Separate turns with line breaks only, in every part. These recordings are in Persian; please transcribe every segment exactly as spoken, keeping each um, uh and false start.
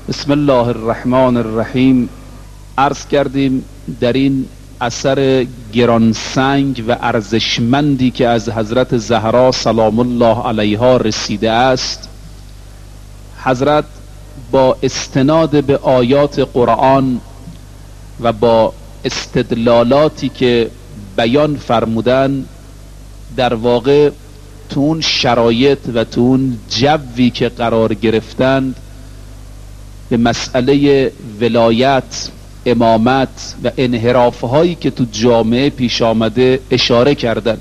بسم الله الرحمن الرحیم. عرض کردیم در این اثر گرانسنگ و ارزشمندی که از حضرت زهرا سلام الله علیها رسیده است، حضرت با استناد به آیات قرآن و با استدلالاتی که بیان فرمودن، در واقع تو اون شرایط و تو اون جوی که قرار گرفتند به مسئله ولایت، امامت و انحراف‌هایی که تو جامعه پیش آمده اشاره کردند.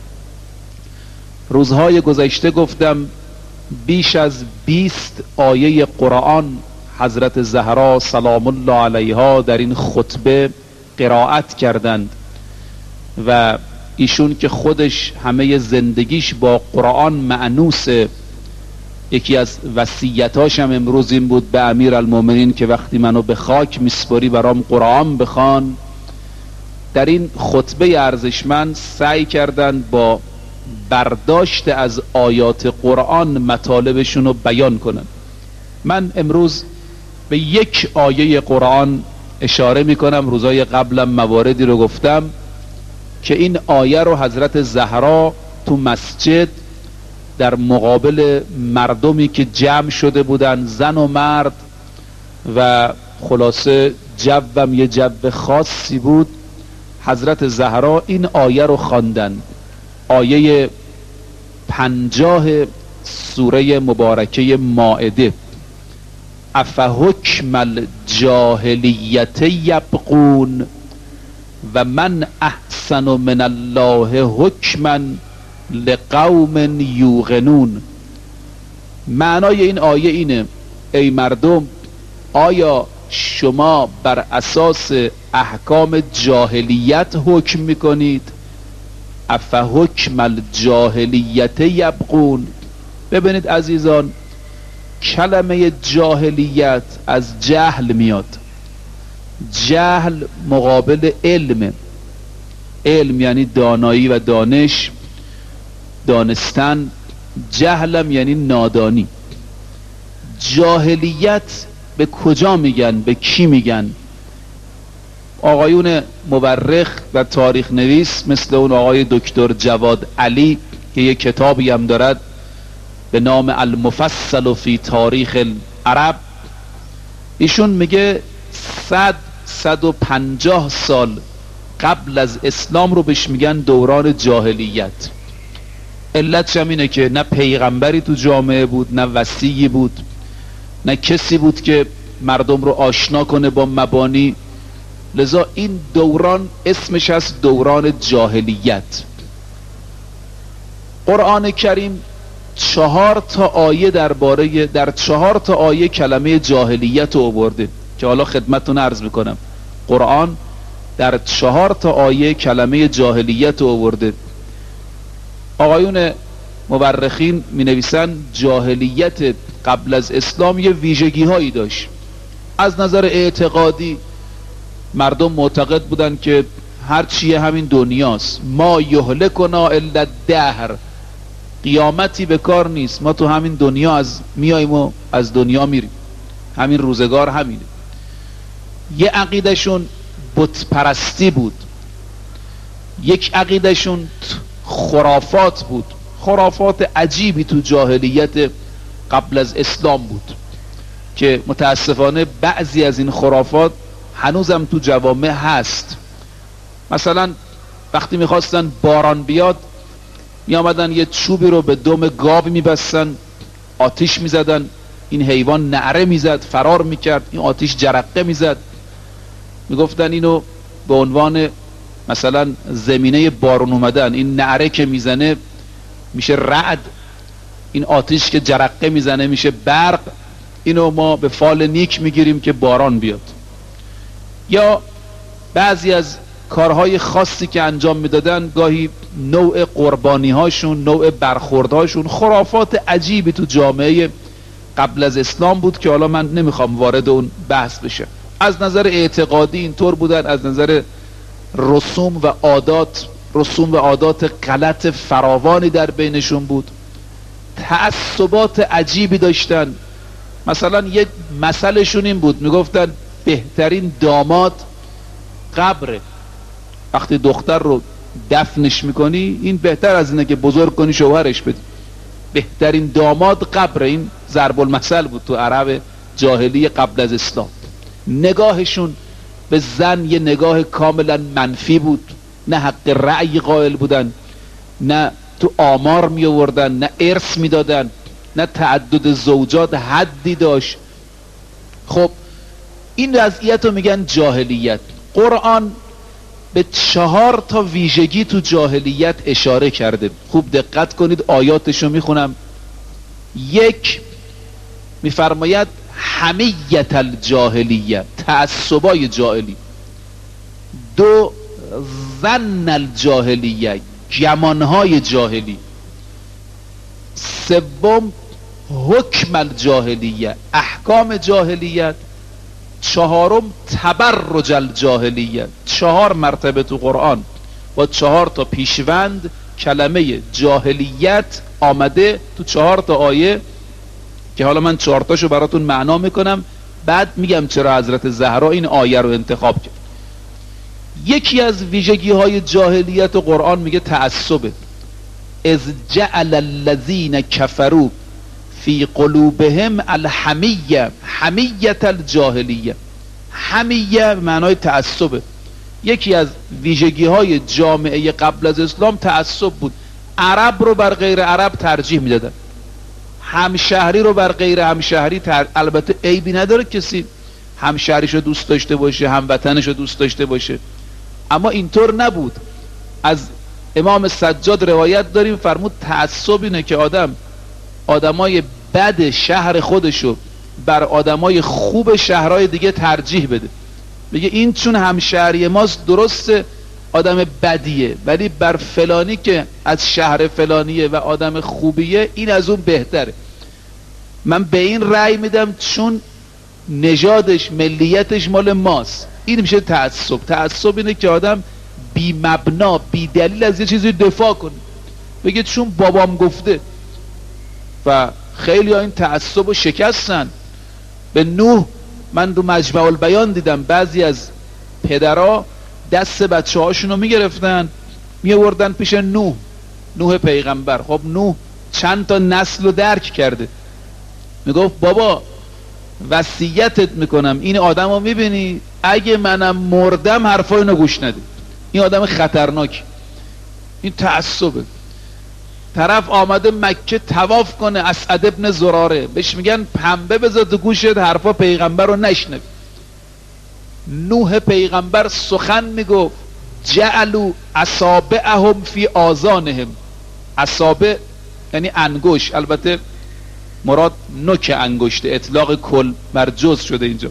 روزهای گذشته گفتم بیش از بیست آیه قرآن حضرت زهرا سلام الله علیها در این خطبه قرائت کردند و ایشون که خودش همه زندگیش با قرآن مأنوسه، یکی از وصیتاش هم امروز این بود به امیر المومنین که وقتی منو به خاک میسپاری برام قرآن بخوان. در این خطبه ارزشمند سعی کردند با برداشت از آیات قرآن مطالبشون رو بیان کنن. من امروز به یک آیه قرآن اشاره میکنم. روزای قبلم مواردی رو گفتم که این آیه رو حضرت زهرا تو مسجد در مقابل مردمی که جمع شده بودن، زن و مرد، و خلاصه جوم یه جو خاصی بود، حضرت زهرا این آیه رو خواندن. آیه پنجاه سوره مبارکه مائده: افحکم الجاهلیت یبغون و من احسن من الله حکما لقوم یوقنون. معنای این آیه اینه: ای مردم، آیا شما بر اساس احکام جاهلیت حکم میکنید؟ افحکم الجاهلیت یبغون. ببینید عزیزان، کلمه جاهلیت از جهل میاد. جهل مقابل علم. علم یعنی دانایی و دانش، دانستن. جهلم یعنی نادانی. جاهلیت به کجا میگن؟ به کی میگن؟ آقایون مورخ و تاریخ نویس مثل اون آقای دکتر جواد علی که یک کتابی هم دارد به نام المفصل فی تاریخ العرب، ایشون میگه صد صد و پنجاه سال قبل از اسلام رو بهش میگن دوران جاهلیت. علتش هم اینه که نه پیغمبری تو جامعه بود، نه وصیی بود، نه کسی بود که مردم رو آشنا کنه با مبانی. لذا این دوران اسمش از دوران جاهلیت. قرآن کریم چهار تا آیه درباره در چهار تا آیه کلمه جاهلیت رو آورده که حالا خدمتتون عرض میکنم. قرآن در چهار تا آیه کلمه جاهلیت رو آورده. آقایون مورخین می نویسن جاهلیت قبل از اسلام یه ویژگی هایی داشت. از نظر اعتقادی مردم معتقد بودن که هر چیه همین دنیاست. ما یهلکنا الا الدهر، قیامتی به کار نیست، ما تو همین دنیا از میاییم و از دنیا میریم، همین روزگار همینه. یه عقیدشون بت پرستی بود، یک عقیدشون خرافات بود. خرافات عجیبی تو جاهلیت قبل از اسلام بود که متاسفانه بعضی از این خرافات هنوزم تو جوامع هست. مثلا وقتی میخواستن باران بیاد، میامدن یه چوبی رو به دم گاو میبستن، آتیش میزدن، این حیوان نعره میزد، فرار میکرد، این آتیش جرقه میزد. میگفتن اینو به عنوان مثلا زمینه بارون اومدن، این نعره که میزنه میشه رعد، این آتیش که جرقه میزنه میشه برق، اینو ما به فال نیک میگیریم که باران بیاد. یا بعضی از کارهای خاصی که انجام میدادن، گاهی نوع قربانی هاشون، نوع برخوردهاشون، خرافات عجیبی تو جامعه قبل از اسلام بود که حالا من نمیخوام وارد اون بحث بشم. از نظر اعتقادی اینطور بودن، از نظر رسوم و عادات، رسوم و عادات غلط فراوانی در بینشون بود. تعصبات عجیبی داشتن. مثلا یه مثلشون این بود، میگفتن بهترین داماد قبره. وقتی دختر رو دفنش میکنی این بهتر از اینه که بزرگ کنی شوهرش بدی. بهترین داماد قبره. این ضرب المثل بود تو عرب جاهلی قبل از اسلام. نگاهشون به زن یه نگاه کاملا منفی بود، نه حق رأی قائل بودن، نه تو آمار می آوردن، نه ارث می دادن، نه تعدد زوجات حدی داشت. خب این وضعیت رو میگن جاهلیت. قرآن به چهار تا ویژگی تو جاهلیت اشاره کرده. خوب دقت کنید، آیاتشو میخونم. یک، میفرماید حمیت الجاهلیه، تعصبای جاهلی. دو، ظن الجاهلیه، گمانهای جاهلی. سوم، حکم الجاهلیه، احکام جاهلیت. چهارم، تبرج الجاهلیه. چهار مرتبه تو قرآن با چهار تا پیشوند کلمه جاهلیت آمده تو چهار تا آیه که حالا من چهار تاشو براتون معنا میکنم، بعد میگم چرا حضرت زهرا این آیه رو انتخاب کرد. یکی از ویژگی های جاهلیت و قرآن میگه تعصبه. اذ جعل الذین کفروا فی قلوبهم الحمیه، حمیت الجاهلیه. حمیه معنای تعصبه. یکی از ویژگی های جامعه قبل از اسلام تعصب بود. عرب رو بر غیر عرب ترجیح میدادن، همشهری رو بر غیر همشهری تر... البته عیبی نداره کسی همشهریشو دوست داشته باشه، هموطنشو دوست داشته باشه، اما اینطور نبود. از امام سجاد روایت داریم فرمود تعصب اینه که آدم آدمای بد شهر خودشو بر آدمای خوب شهرهای دیگه ترجیح بده. بگه این چون همشهری ماست درسته آدم بدیه، ولی بر فلانی که از شهر فلانیه و آدم خوبیه این از اون بهتره. من به این رأی میدم چون نژادش ملیتش مال ماست. این میشه تعصب. تعصب اینه که آدم بی مبنا بی دلیل از یه چیزی دفاع کنه، بگه چون بابام گفته. و خیلی ها این تعصب رو شکستن. به نوح من رو مجمع البیان دیدم بعضی از پدرها دست بچه هاشون رو میگرفتن میوردن پیش نوح، نوح پیغمبر. خب نوح چند تا نسل رو درک کرده، میگفت بابا وصیتت میکنم این آدم رو میبینی اگه منم مردم حرفای اینو گوش نده، این آدم خطرناک. این تعصبه. طرف آمده مکه طواف کنه، اسعد ابن زراره بهش میگن پنبه بذار تو گوشت حرفا پیغمبر رو نشنوی. نوح پیغمبر سخن میگفت جعلوا اصابعهم فی آذانهم. اصابع یعنی انگشت، البته مراد نوک انگشت، اطلاق کل بر جز شده اینجا.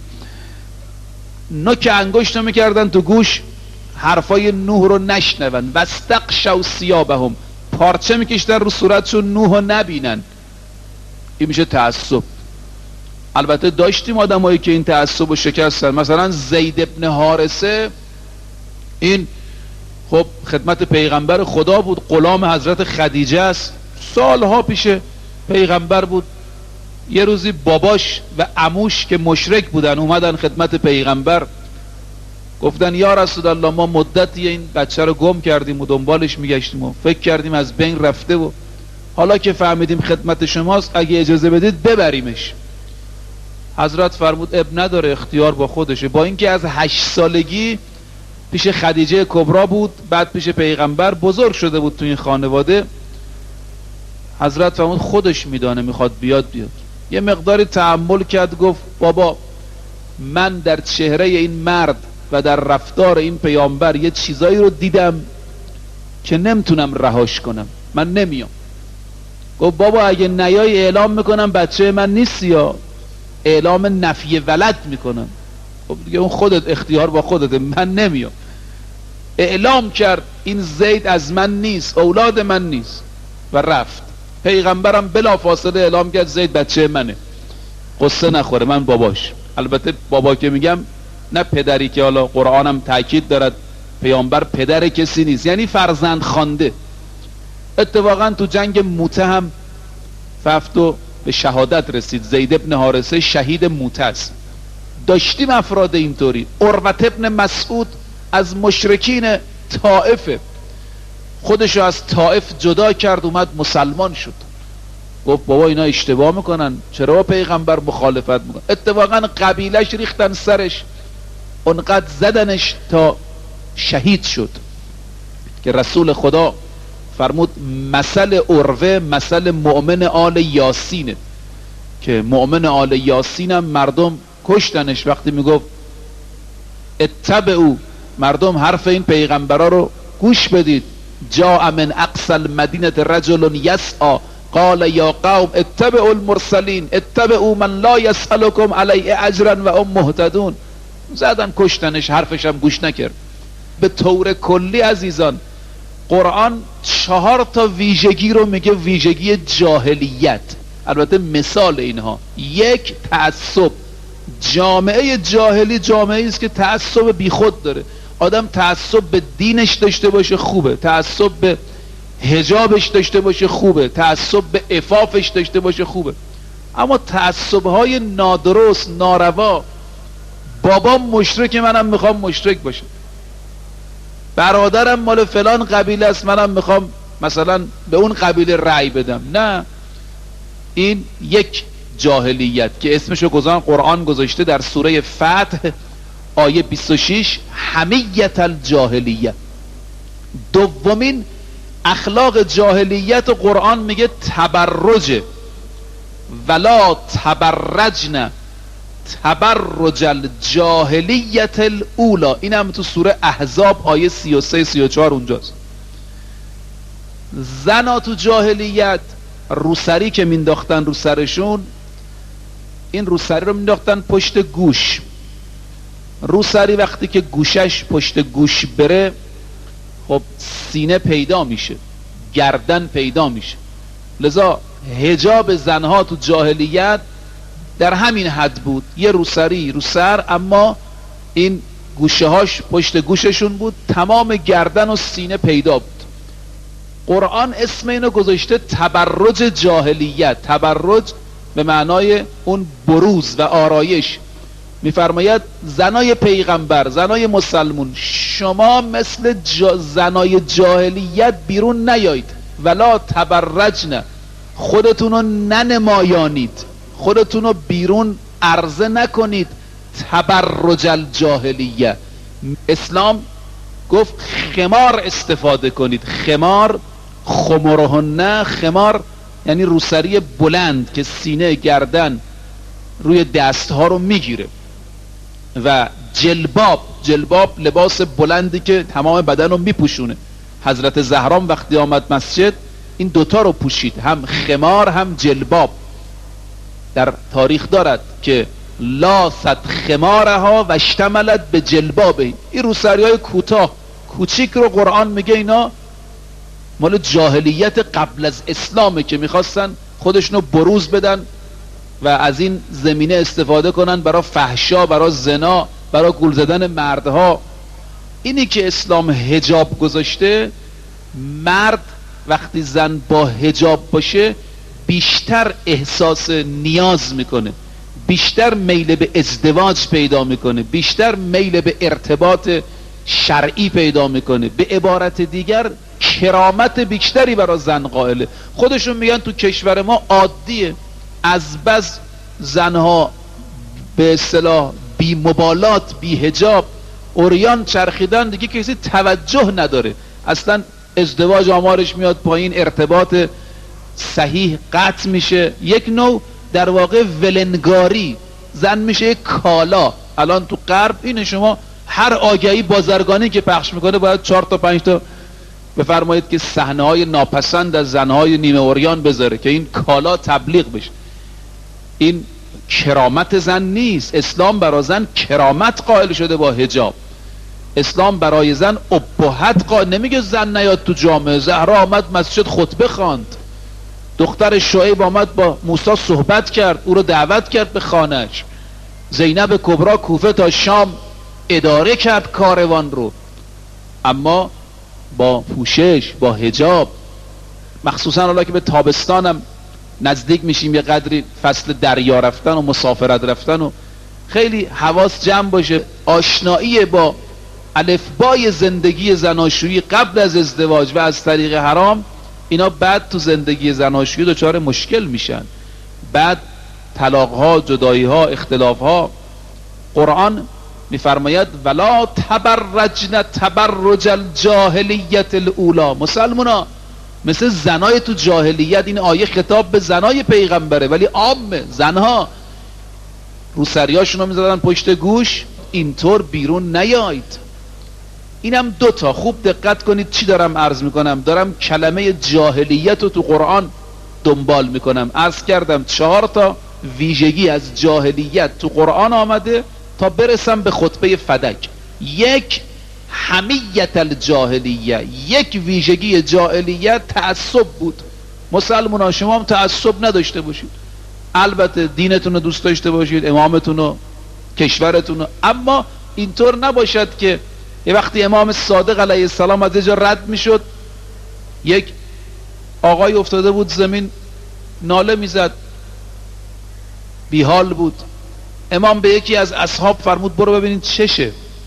نوک انگشت رو میکردن تو گوش حرفای نوح رو نشنون. واستغشوا ثیابهم، پارچه میکشتن رو صورتشون نوح رو نبینن. این میشه تعصب. البته داشتیم آدمایی که این تعصب رو شکستن. مثلا زید ابن حارثه، این خب خدمت پیغمبر خدا بود، غلام حضرت خدیجه است، سالها پیش پیغمبر بود. یه روزی باباش و عموش که مشرک بودن اومدن خدمت پیغمبر، گفتن یا رسول الله ما مدتی این بچه رو گم کردیم و دنبالش میگشتیم و فکر کردیم از بین رفته و حالا که فهمیدیم خدمت شماست اگه اجازه بدید ببریمش. حضرت فرمود اب نداره، اختیار با خودشه. با اینکه از هشت سالگی پیش خدیجه کبرا بود، بعد پیش پیغمبر بزرگ شده بود تو این خانواده، حضرت فرمود خودش میدانه میخواد بیاد بیاد. یه مقداری تأمل کرد، گفت بابا من در چهره این مرد و در رفتار این پیامبر یه چیزایی رو دیدم که نمیتونم رهاش کنم، من نمیام. گفت بابا اگه نیای اعلام میکنم بچه من نیستی، یا اعلام نفی ولد میکنم. خب دیگه اون خودت، اختیار با خودت، من نمیام. اعلام کرد این زید از من نیست، اولاد من نیست و رفت. پیغمبرم بلا فاصله اعلام کرد زید بچه منه، قصه نخوره من باباش. البته بابا که میگم نه پدری که حالا قرآنم تاکید دارد پیامبر پدر کسی نیست، یعنی فرزند خوانده. اتفاقا تو جنگ موته هم ففت و به شهادت رسید، زید ابن حارثه شهید موتز. داشتیم افراد اینطوری. عروة ابن مسعود از مشرکین طائفه، خودشو از طائف جدا کرد، اومد مسلمان شد. گفت بابا اینا اشتباه میکنن، چرا با پیغمبر مخالفت میکنن؟ اتفاقا قبیلش ریختن سرش، اونقدر زدنش تا شهید شد که رسول خدا فرمود مثل عروه مثل مؤمن آل یاسینه، که مؤمن آل یاسین هم مردم کشتنش وقتی میگفت اتبعوا، مردم حرف این پیغمبرا رو گوش بدید. جاء من اقصى المدینه رجل یسعى قال یا قوم اتبعوا المرسلین اتبعوا من لا یسألکم علیه اجرا و هم مهتدون. زدن کشتنش، حرفش هم گوش نکرد. به طور کلی عزیزان، قرآن چهار تا ویژگی رو میگه ویژگی جاهلیت. البته مثال اینها: یک، تعصب. جامعه جاهلی جامعه است که تعصب بیخود داره. آدم تعصب به دینش داشته باشه خوبه، تعصب به حجابش داشته باشه خوبه، تعصب به عفافش داشته باشه خوبه. اما تعصب‌های نادرست، ناروا، بابام مشرک منم میخوام مشرک باشه، برادرم مال فلان قبیله است منم میخوام مثلا به اون قبیله رأی بدم، نه. این یک جاهلیت که اسمشو گذاشتن، قرآن گذاشته در سوره فتح آیه بیست و شش، حمیت الجاهلیه. دومین اخلاق جاهلیت قرآن میگه تبرج، ولا تبرجن تبرج الجاهلیت الاولا. این هم تو سوره احزاب آیه سی و سه سی و چهار اونجاست. زنا تو جاهلیت روسری که مینداختن رو سرشون، این روسری رو مینداختن پشت گوش. روسری وقتی که گوشش پشت گوش بره، خب سینه پیدا میشه، گردن پیدا میشه. لذا حجاب زنها تو جاهلیت در همین حد بود، یه روسری رو سر، اما این گوشه هاش پشت گوششون بود، تمام گردن و سینه پیدا بود. قرآن اسم اینو گذاشته تبرج جاهلیت. تبرج به معنای اون بروز و آرایش. میفرماید زنای پیغمبر، زنای مسلمون، شما مثل جا زنای جاهلیت بیرون نیایید. ولا تبرجن، خودتونو ننمایانید، خودتونو بیرون عرضه نکنید. تبرج الجاهلیه. اسلام گفت خمار استفاده کنید. خمار، خمرهن، خمار یعنی روسری بلند که سینه، گردن، روی دستها رو میگیره. و جلباب، جلباب لباس بلندی که تمام بدن رو میپوشونه. حضرت زهرام وقتی آمد مسجد این دوتا رو پوشید، هم خمار هم جلباب. در تاریخ دارد که لاست خمارها و اشتملت به جلبابه. این روسری های کوتاه کوچیک رو قرآن میگه اینا مال جاهلیت قبل از اسلامه که میخواستن خودشونو بروز بدن و از این زمینه استفاده کنن برای فحشا، برای زنا، برای گول زدن مردها. اینی که اسلام حجاب گذاشته، مرد وقتی زن با حجاب باشه بیشتر احساس نیاز میکنه، بیشتر میل به ازدواج پیدا میکنه، بیشتر میل به ارتباط شرعی پیدا میکنه. به عبارت دیگر کرامت بیشتری برای زن قائله. خودشون میگن تو کشور ما عادیه، از بس زنها به اصطلاح بی مبالات، بی حجاب، عریان چرخیدن، دیگه کسی توجه نداره. اصلا ازدواج آمارش میاد پایین، ارتباط صحیح قطع میشه. یک نوع در واقع ولنگاری، زن میشه یک کالا. الان تو غرب اینه، شما هر آگهی بازرگانی که پخش میکنه باید چهار تا پنج تا بفرمایید که صحنه های ناپسند از زنهای نیمه عریان بذاره که این کالا تبلیغ بشه. این کرامت زن نیست. اسلام برای زن کرامت قائل شده با حجاب. اسلام برای زن ابهت قائل، نمیگه زن نیاد تو جامعه. زهرا آمد مسجد خطبه خواند، دختر شعیب آمد با موسی صحبت کرد، او رو دعوت کرد به خانهش. زینب کبرا کوفه تا شام اداره کرد کاروان رو، اما با پوشش، با حجاب. مخصوصا حالا که به تابستانم نزدیک میشیم یه قدری فصل دریا رفتن و مسافرت رفتن و خیلی حواس جمع باشه. آشنایی با الفبای زندگی زناشویی قبل از ازدواج و از طریق حرام، اینا بعد تو زندگی زناشویی دچار مشکل میشن، بعد طلاقها، جداییها، اختلافها. قرآن میفرماید ولا تبرجن تبرج الجاهلیت الاولی. مسلمونا مثل زنای تو جاهلیت، این آیه خطاب به زنای پیغمبره ولی عامه، زنها روسریاشون رو میزدن پشت گوش، اینطور بیرون نیایید. اینم دوتا، خوب دقت کنید چی دارم عرض میکنم. دارم کلمه جاهلیت رو تو قرآن دنبال میکنم. عرض کردم چهار تا ویژگی از جاهلیت تو قرآن آمده تا برسم به خطبه فدک. یک، حمیت الجاهلیه، یک ویژگی جاهلیت تعصب بود. مسلمانان شما هم تعصب نداشته باشید، البته دینتون رو دوست داشته باشید، امامتون رو، کشورتون رو، اما اینطور نباشد که یه وقتی امام صادق علیه السلام از جا رد میشد، یک آقای افتاده بود زمین ناله میزد، بیحال بود. امام به یکی از اصحاب فرمود برو ببینید چشه.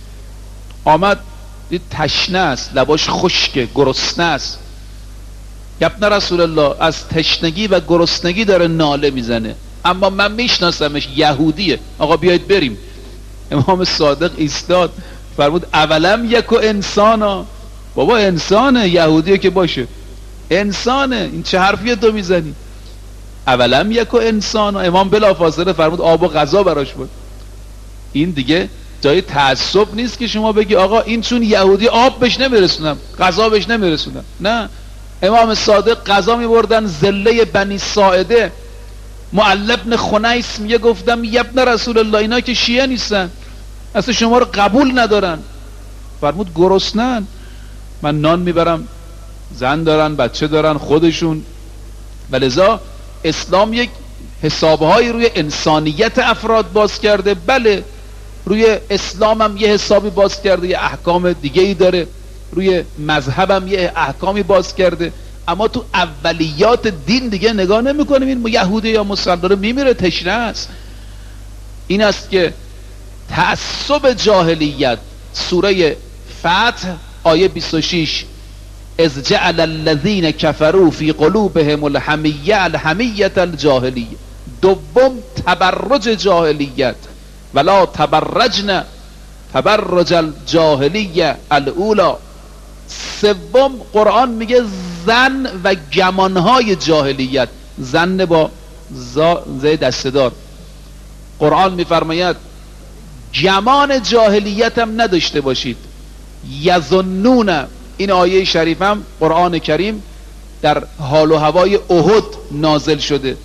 آمد دید تشنه است، لباش خشکه، گرسنه است. ابن رسول الله از تشنگی و گرسنگی داره ناله میزنه، اما من میشناسمش، یهودیه، آقا بیایید بریم. امام صادق ایستاد فرمود اولم یکو انسانا. بابا انسانه، یهودیه که باشه انسانه، این چه حرفیه تو میزنی؟ اولم یکو انسانا. امام بلافاصله فرمود آب و غذا براش بود. این دیگه جای تعصب نیست که شما بگی آقا این چون یهودی آب بهش نمیرسونم، غذا بهش نمیرسونم. نه، امام صادق غذا میبردن زله بنی ساعده. معل بن خنیس میگه گفتم ابن رسول الله اینا که شیعه نیستن، اصلا شما رو قبول ندارن. فرمود گرسنن، من نان میبرم، زن دارن، بچه دارن خودشون. ولذا اسلام یک حسابهایی روی انسانیت افراد باز کرده. بله روی اسلام هم یه حسابی باز کرده، یه احکام دیگه ای داره، روی مذهب هم یه احکامی باز کرده، اما تو اولیات دین دیگه نگاه نمی کنیم این یهودی یا مسلمان داره میمیره تشنه است. این است که تعصب جاهلیت. سوره فتح آیه بیست و شش اذ جعل الذین کفروا فی قلوبهم الحمیه الحمیه الجاهلیه. دوم تبرج جاهلیت، ولا تبرجن تبرج الجاهلیه الاولا. سوم قرآن میگه زن و گمانهای جاهلیت، زن با زای دسته‌دار. قرآن میفرماید گمان جاهلیت هم نداشته باشید. یظنون، این آیه شریف هم قرآن کریم در حال و هوای احد نازل شده.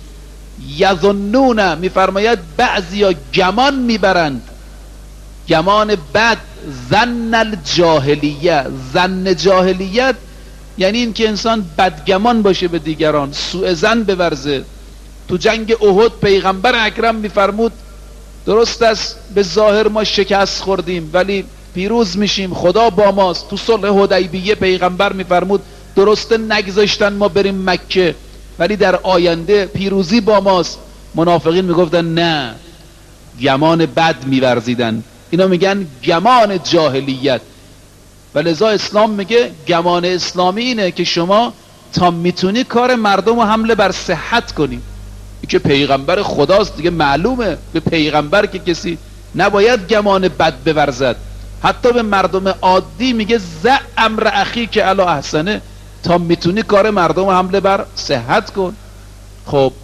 یظنون میفرماید بعضیا گمان میبرند، گمان بد، ظن الجاهلیه. ظن جاهلیت یعنی این که انسان بدگمان باشه به دیگران، سوء ظن بورزه. تو جنگ احد پیغمبر اکرم میفرمود درست است به ظاهر ما شکست خوردیم ولی پیروز میشیم، خدا با ماست. تو صلح حدیبیه پیغمبر میفرمود درسته نگذاشتن ما بریم مکه ولی در آینده پیروزی با ماست. منافقین میگفتن نه، گمان بد میورزیدن. اینا میگن گمان جاهلیت. ولذا اسلام میگه گمان اسلامی اینه که شما تا میتونی کار مردم رو حمله بر صحت کنی. که پیغمبر خداست دیگه، معلومه به پیغمبر که کسی نباید گمان بد بورزد. حتی به مردم عادی میگه ز امر اخی که الا احسنه، تا میتونی کار مردم رو حمله بر صحت کن. خب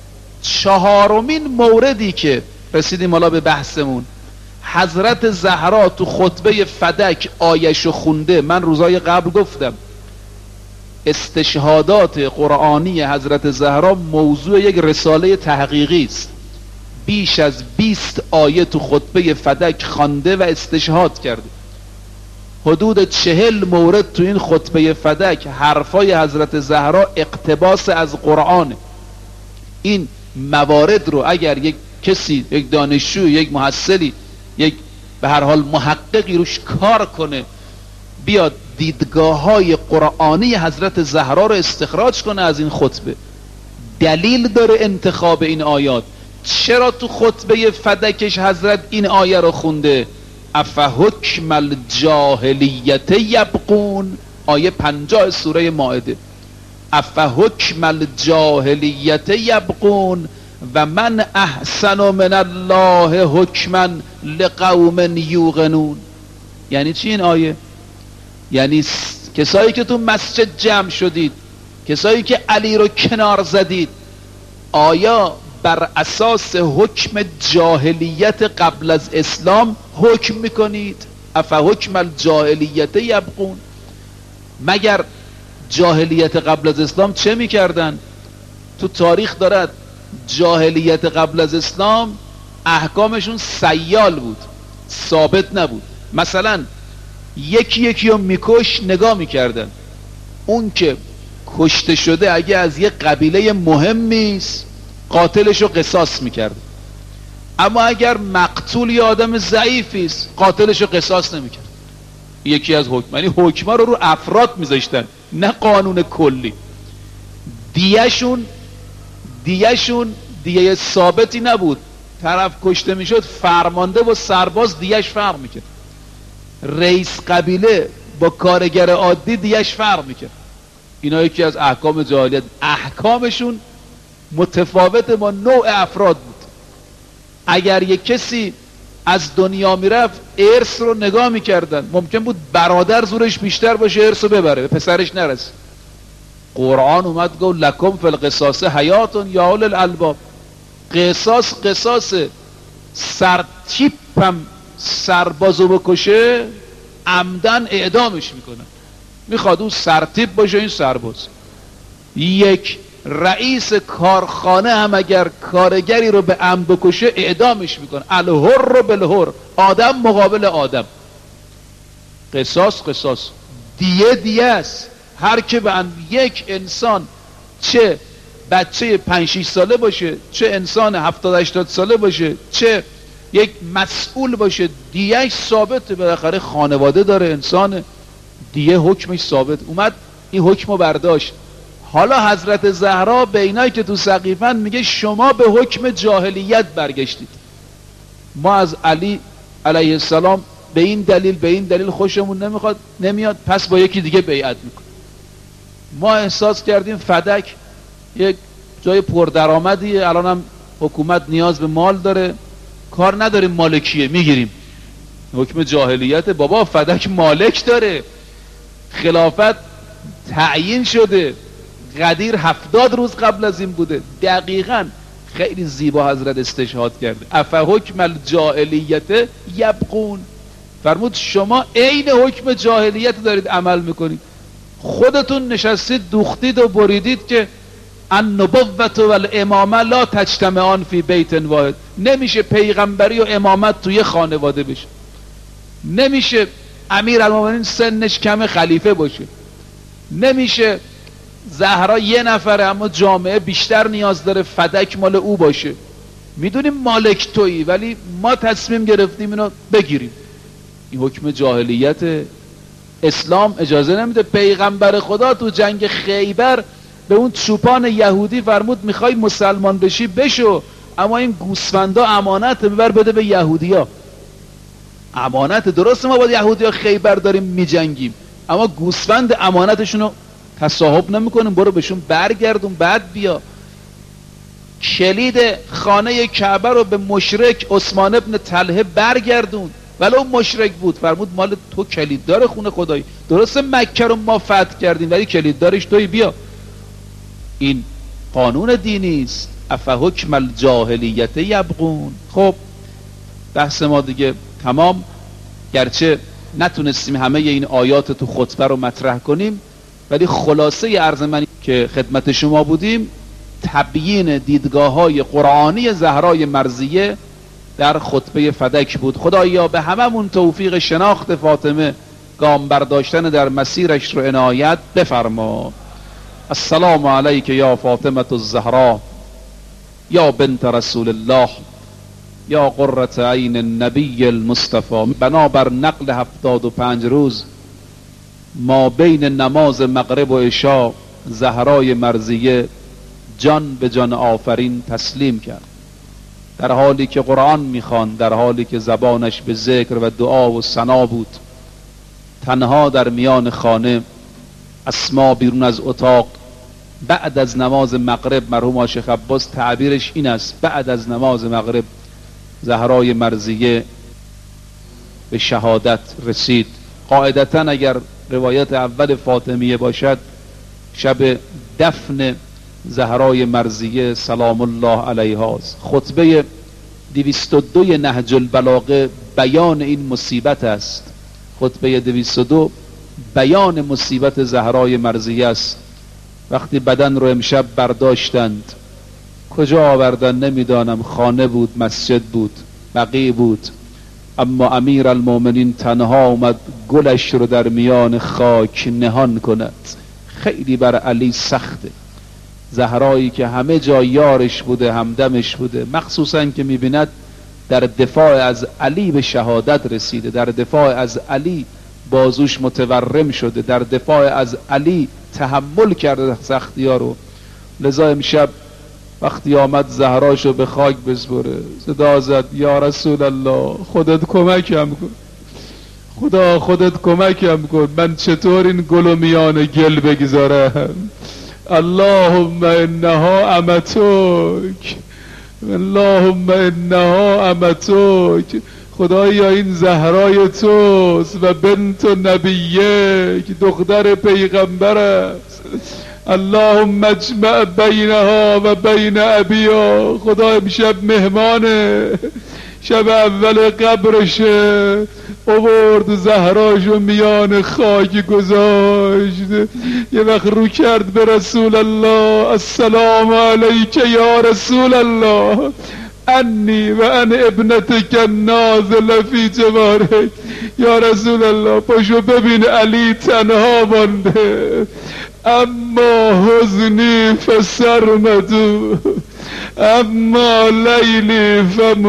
چهارمین موردی که رسیدیم حالا به بحثمون، حضرت زهرا تو خطبه فدک آیشو خونده. من روزای قبل گفتم استشهادات قرآنی حضرت زهرا موضوع یک رساله تحقیقی است. بیش از بیست آیه تو خطبه فدک خوانده و استشهاد کرده. حدود چهل مورد تو این خطبه فدک حرفای حضرت زهرا اقتباس از قرآن. این موارد رو اگر یک کسی، یک دانشجو، یک محصلی، یک به هر حال محققی روش کار کنه، بیاد دیدگاه های قرآنی حضرت زهرا رو استخراج کنه از این خطبه، دلیل داره انتخاب این آیات. چرا تو خطبه فدکش حضرت این آیه رو خونده؟ افحکم الجاهلیت یبغون، آیه پنجاه سوره مائده. افحکم الجاهلیت یبغون و من احسن من الله حکما لقوم یوقنون. یعنی چی این آیه؟ یعنی کسایی که تو مسجد جمع شدید، کسایی که علی رو کنار زدید، آیا بر اساس حکم جاهلیت قبل از اسلام حکم میکنید؟ افحکم الجاهلیت یبغون. مگر جاهلیت قبل از اسلام چه میکردن؟ تو تاریخ دارد جاهلیت قبل از اسلام احکامشون سیال بود، ثابت نبود. مثلا یکی یکی رو میکش، نگاه میکردن اون که کشته شده اگه از یه قبیله مهمیست قاتلش رو قصاص میکرد، اما اگر مقتول یه آدم ضعیفیست قاتلش رو قصاص نمیکرد. یکی از حکم، یعنی حکما رو رو افراد میذاشتن نه قانون کلی. دیهشون دیهشون دیه ثابتی نبود، طرف کشته میشد فرمانده و سرباز دیهش فرق میکرد، رئیس قبیله با کارگر عادی دیهش فرق میکرد. اینا یکی از احکام جاهلیت. احکامشون متفاوت با نوع افراد بود. اگر یک کسی از دنیا میرفت ارث رو نگاه میکردن، ممکن بود برادر زورش بیشتر باشه ارث رو ببره، به پسرش نرسه. قرآن اومد گفت لکم فی القصاص حیات یا اولی الالباب. قصاص قصاص سرتیپم سربازو بکشه عمدن اعدامش میکنن. میخواد اون سرتیپ باشه این سرباز. یک رئیس کارخانه هم اگر کارگری رو به عمد بکشه اعدامش میکنه. الحر بالحر، آدم مقابل آدم. قصاص قصاص، دیه دیه است. هر که به یک انسان، چه بچه پنج شیش ساله باشه، چه انسان هفتاد هشتاد ساله باشه، چه یک مسئول باشه، دیهش ثابته. بالاخره خانواده داره انسان، دیه حکمش ثابت. اومد این حکم رو برداشت. حالا حضرت زهرا به اینایی که تو سقیفن میگه شما به حکم جاهلیت برگشتید. ما از علی علیه السلام به این دلیل به این دلیل خوشمون نمیخواد نمیاد، پس با یکی دیگه بیعت میکنه. ما احساس کردیم فدک یک جای پردرآمدیه، الان هم حکومت نیاز به مال داره، کار نداریم مالکیه میگیریم. حکم جاهلیت بابا، فدک مالک داره، خلافت تعیین شده، غدیر هفتاد روز قبل از این بوده. دقیقاً خیلی زیبا حضرت استشهاد کرده. افحکم الجاهلیت یبغون. فرمود شما عین حکم جاهلیت دارید عمل میکنید. خودتون نشستید دوختید و بریدید که النبوة والامامه لا تجتمعان فی بیت واحد. نمیشه پیغمبری و امامت توی خانواده بشه، نمیشه امیرالمومنین سنش کم خلیفه باشه، نمیشه زهرا یه نفره اما جامعه بیشتر نیاز داره فدک مال او باشه. میدونیم مالک تویی ولی ما تصمیم گرفتیم اینو بگیریم. این حکم جاهلیت. اسلام اجازه نمیده. پیغمبر خدا تو جنگ خیبر به اون چوپان یهودی فرمود میخوای مسلمان بشی بشو، اما این گوسفندا امانت ببر بده به یهودیا. امانت درسته، ما با یهودیا خیبر داریم میجنگیم، اما گوسفند امانتشونو تصاحب نمیکنیم، برو بهشون برگردون بعد بیا. کلید خانه کعبه رو به مشرک عثمان ابن طلحه برگردون، ولو مشرک بود. فرمود مال تو کلیددار خونه خدایی. درسته مکه رو ما فتح کردیم ولی کلیددارش توی، بیا. این قانون دینی است. افحکم الجاهلیت یبغون. خب بحث ما دیگه تمام. گرچه نتونستیم همه این آیات تو خطبه رو مطرح کنیم، ولی خلاصه عرض من که خدمت شما بودیم تبیین دیدگاه های قرآنی زهرای مرضیه در خطبه فدک بود. خدایا به هممون توفیق شناخت فاطمه، گام برداشتن در مسیرش رو عنایت بفرما. السلام علیک یا فاطمه الزهرا یا بنت رسول الله یا قرة عین النبی المصطفى. بنابر نقل هفتاد و پنج روز ما بین نماز مغرب و عشا زهرای مرضیه جان به جان آفرین تسلیم کرد، در حالی که قرآن میخواند، در حالی که زبانش به ذکر و دعا و ثنا بود. تنها در میان خانه، اسما بیرون از اتاق، بعد از نماز مغرب، مرحوم شیخ عباس تعبیرش این است، بعد از نماز مغرب زهرای مرضیه به شهادت رسید. قاعدتاً اگر روایت اول فاطمیه باشد، شب دفن زهرای مرضیه سلام الله علیها است. خطبه دویست و دو نهج البلاغه بیان این مصیبت است. خطبه دویست و دو بیان مصیبت زهرای مرضیه است. وقتی بدن رو امشب برداشتند، کجا آوردن نمیدانم، خانه بود، مسجد بود، بقیع بود، اما امیر المومنین تنها اومد گلش رو در میان خاک نهان کند. خیلی بر علی سخته. زهرایی که همه جا یارش بوده، همدمش بوده، مخصوصا که میبیند در دفاع از علی به شهادت رسیده، در دفاع از علی بازوش متورم شده، در دفاع از علی تحمل کرده سختی ها رو. لذا امشب وقتی آمد زهراشو به خاک بسپره، صدا زد یا رسول الله خودت کمکم کن، خدا خودت کمکم کن، من چطور این گلو میان گل بگذارم؟ اللهم انها امتک، اللهم انها امتک، خدایا این زهرای توست و بنت نبیک، دختر پیغمبر است. اللهم اجمع بینها و بین ابیها، خدا امشب مهمانه، شب اول قبرشه، آورد زهراشو میان خاک گذاشت. یه وقت رو کرد به رسول الله، السلام علیک یا رسول الله، انی و ان ابنتک النازل فی جوارک. یا رسول الله پاشو ببین علی تنها مانده، اما حزنی فسرمدو، اما لیلی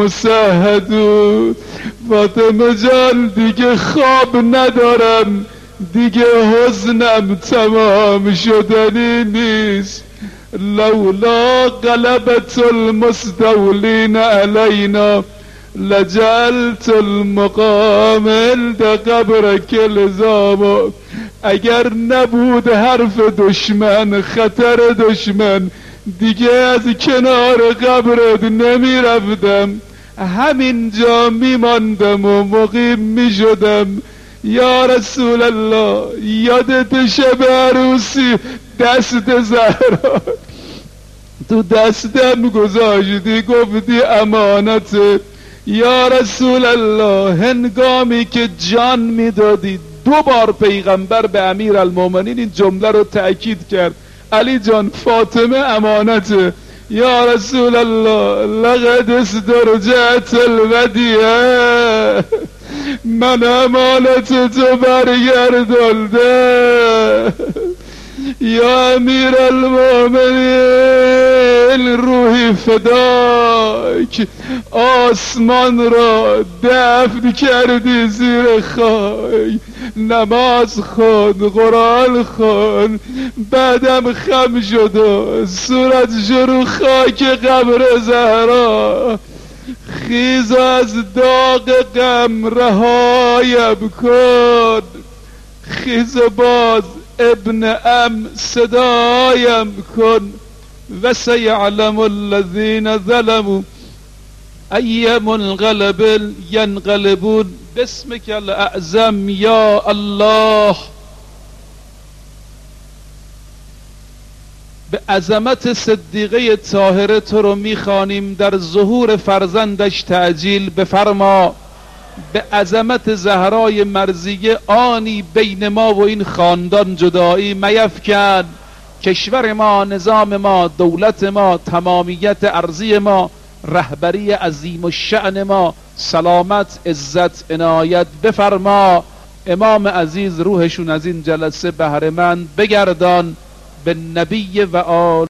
فمسهدو. فاطمه جان دیگه خواب ندارم، دیگه حزنم تمام شدنی نیست. لولا غلبت المستولین علینا لجعلت المقام عند قبرک لزاما. اگر نبود حرف دشمن، خطر دشمن، دیگه از کنار قبرت نمی رفتم، همینجا می ماندم و مقیم می شدم. یا رسول الله یادت شب عروسی دست زهرا تو دستم گذاشتی، گفتی امانت. یا رسول الله هنگامی که جان میدادی، دو بار پیغمبر به امیر المومنین این جمله رو تأکید کرد، علی جان فاطمه امانته. یا رسول الله لقد استرجعت الودیعه، من امانت تو برگردانده. یا امیر المومنین روحی فداک، آسمان را دفن کردی زیر خاک، نماز خوند، قرآن خوند، بعدم خم شد و صورتش رو خاک قبر زهرا. خیز از داغ غم رهایم کن، خیز باز ابن ام صدایم کن. و سیعلم الذین ظلموا ای منقلب ینقلبون. باسمک الاعظم یا الله. به عظمت صدیقه طاهره تو رو میخوانیم، در ظهور فرزندش تعجیل بفرما. به عظمت زهرای مرضیه آنی بین ما و این خاندان جدایی میفکن. کشور ما، نظام ما، دولت ما، تمامیت ارضی ما، رهبری عظیم و شأن ما، سلامت، عزت، عنایت بفرما. امام عزیز روحشون از این جلسه بهره‌مند بگردان. به نبی و آل